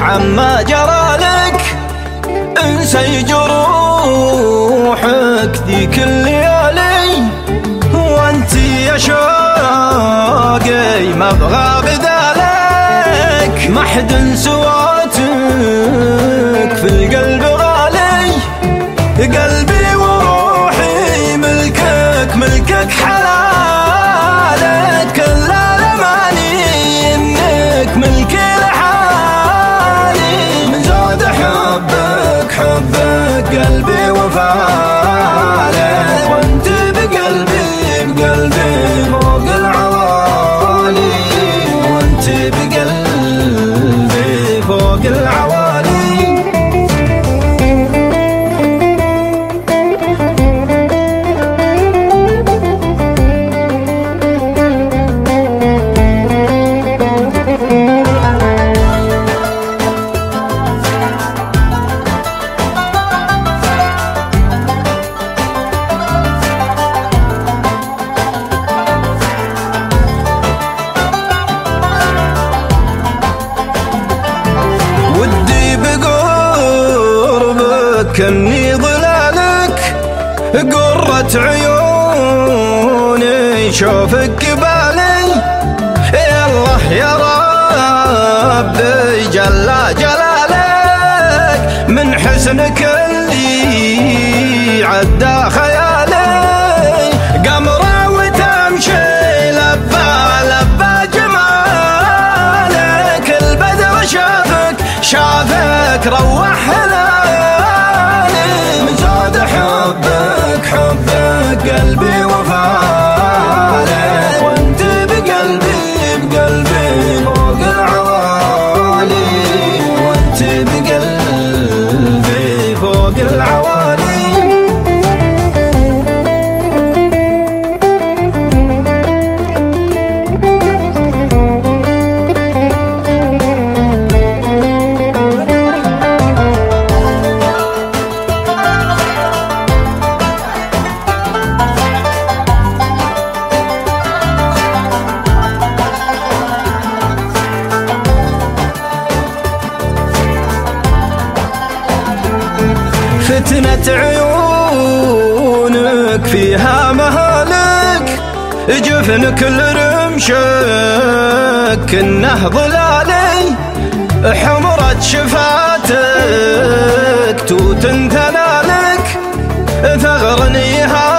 عما جرالك، انسي جروحك ذيك الليالي، وانتي يا شوقي ما ابغى بدالك، ما حد سواتك في القلب غالي، قلبي وروحي ملكك ملكك حلالك، كل الاماني انك ملكي لحالي، من زود حبك حبك قلبي وفالك، وانت بقلبي بقلبي فوق العوالي، وانت بقلبي فوق العوالي. كني ظلالك قرة عيوني شوفك قبالي، يالله يا ربي جل جلالك، من حسنك اللي عدى خيالي، قمرة وتمشي لبى لبى جمالك، البدر شافك روح حبك حبك قلبي وفالك، وانت بقلبي بقلبي فوق العوالي، وانت بقلبي فوق العوالي. فتنة عيونك فيها مهالك، جفنك الرمشك انه ظلالي، حمرة شفاتك توت ثنالك، ثغرني